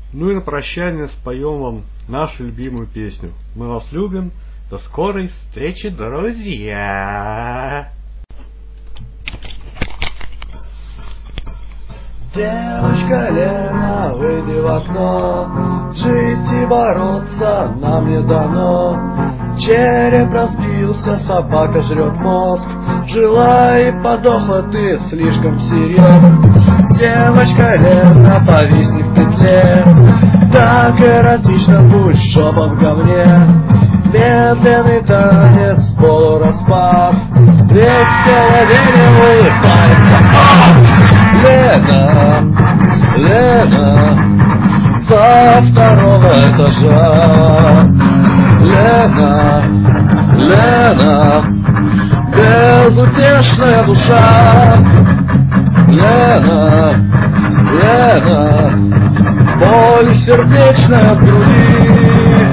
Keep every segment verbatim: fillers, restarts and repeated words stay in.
Ну и на прощание споем вам нашу любимую песню. Мы вас любим. До скорой встречи, друзья! Девочка Лена, выйди в окно, жить и бороться нам не дано. Череп разбился, собака жрет мозг, жила и подохла ты слишком всерьез. Девочка Лена, повисни в петле, так эротично будь жопа в говне. Медленный танец, полураспад, ведь в голове улыбается. Лена, Лена, со второго этажа. Лена, Лена, безутешная душа. Лена, Лена, боль сердечная в груди.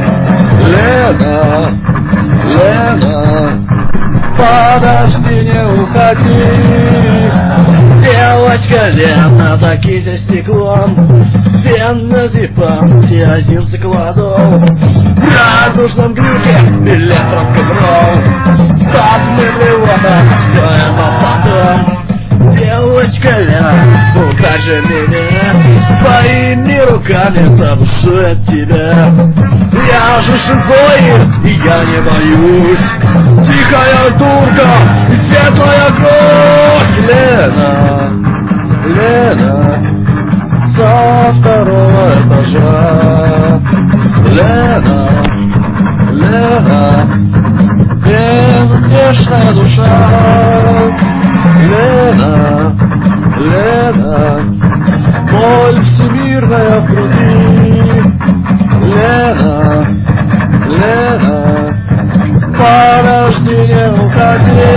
Лена, Лена, подожди, не уходи. Девочка Лена, таки за стеклом, бензопилом, тиазин за кладом. В радужном глюке электроконтрол, статным ревотом, все это потом. Девочка Лена, укажи меня, своими руками задушу от тебя. Я же шизоид, и я не боюсь, тихая дурка и светлая кровь. Лена, Лена, со второго этажа. Лена, Лена, безутешная душа. Лена, Лена, боль всемирная в груди. Лена, Лена, подожди, не уходи.